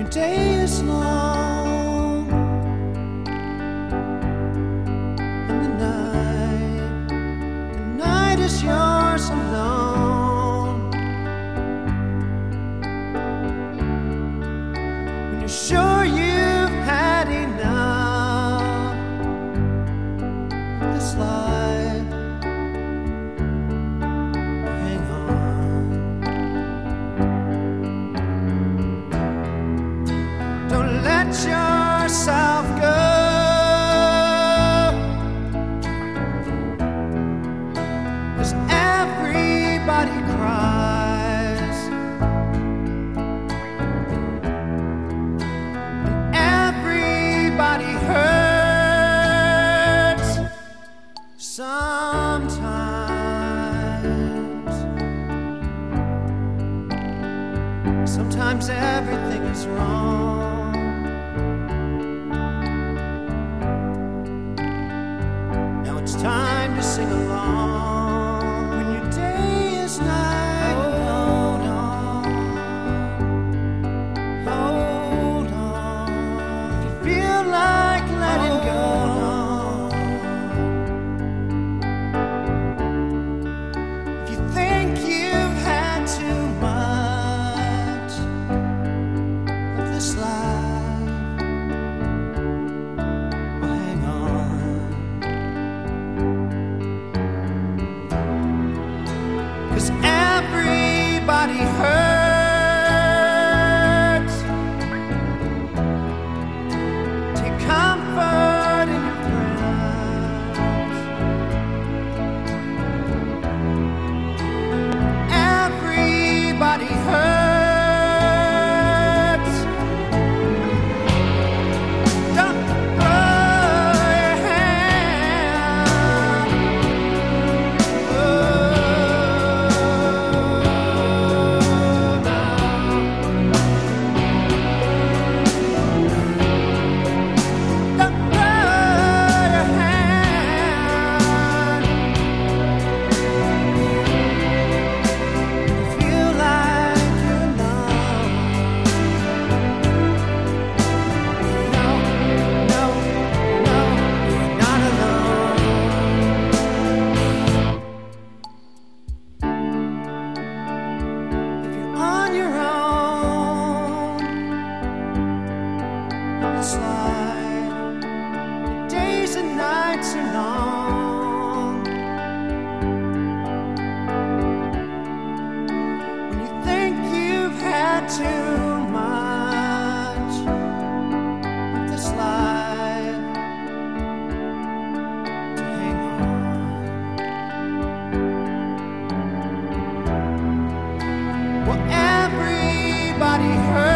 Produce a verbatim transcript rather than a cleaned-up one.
your day is long and the night, the night is yours alone. When you're sure you've had enough of this life, hang on. Don't let yourself go. Everybody cries, and everybody hurts sometimes. Sometimes everything is wrong. Now it's time to sing along. Everybody hurts. Take comfort in your friends. Everybody hurts. Don't throw your hand. Oh. The days and nights are long. When you think you've had too much of this life to hang on. Well, everybody hurts.